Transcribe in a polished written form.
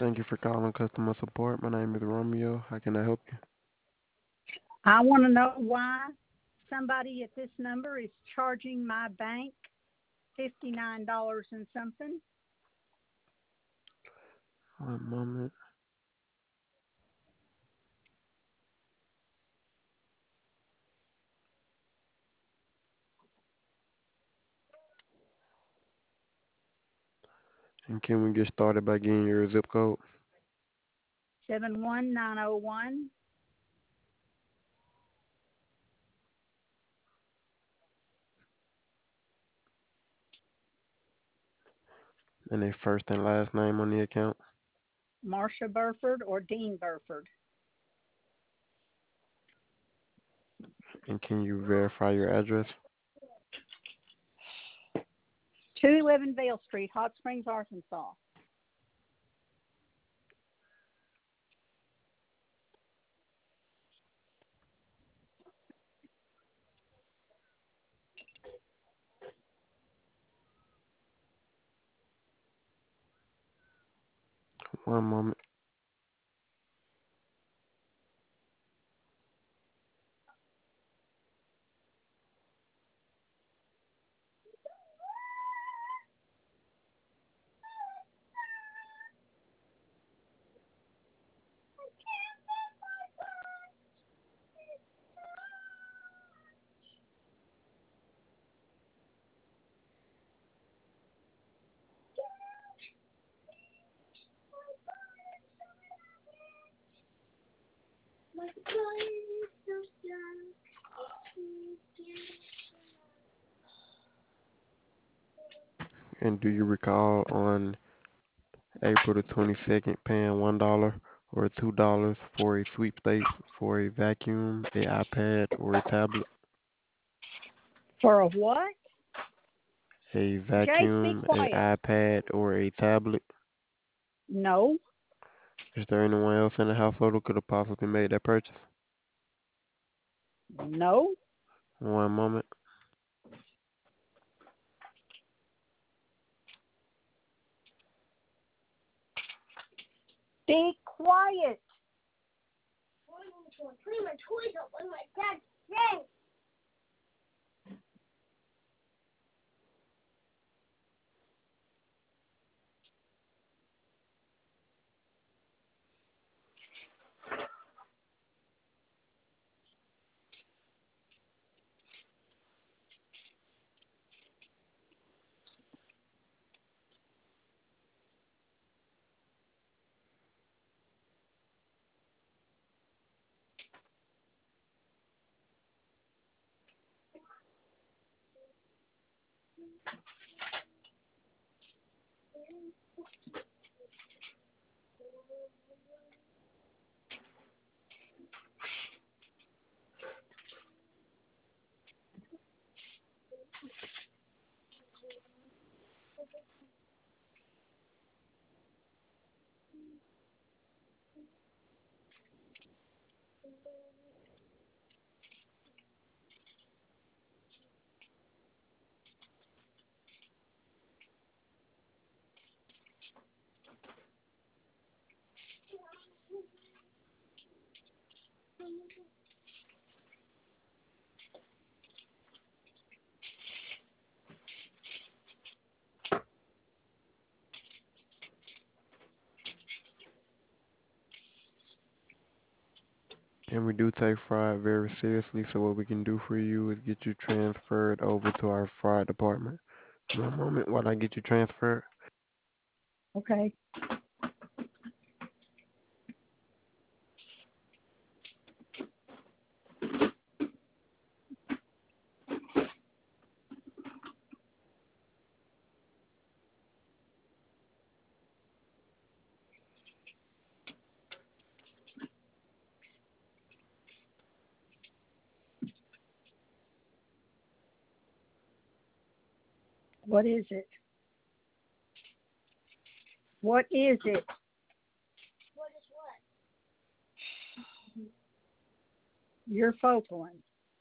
Thank you for calling customer support. My name is Romeo. How can I help you? I want to know why somebody at this number is charging my bank $59 and something. One moment. And can we get started by getting your zip code? 71901. And a first and last name on the account? Marcia Burford or Dean Burford. And can you verify your address? 211 Vale Street, Hot Springs, Arkansas. One moment. And do you recall on April the 22nd paying $1 or $2 for a sweepstakes for a vacuum, a iPad, or a tablet? For a what? A Jake, be vacuum, a quiet. iPad, or a tablet? No, Is there anyone else in the household who could have possibly made that purchase? no. One moment. Be quiet. Putting my toys up on my dad's desk. And we do take fraud very seriously, so what we can do for you is get you transferred over to our fraud department. One moment while I get you transferred. Okay. What is it? What is it? What is what? Your focal one.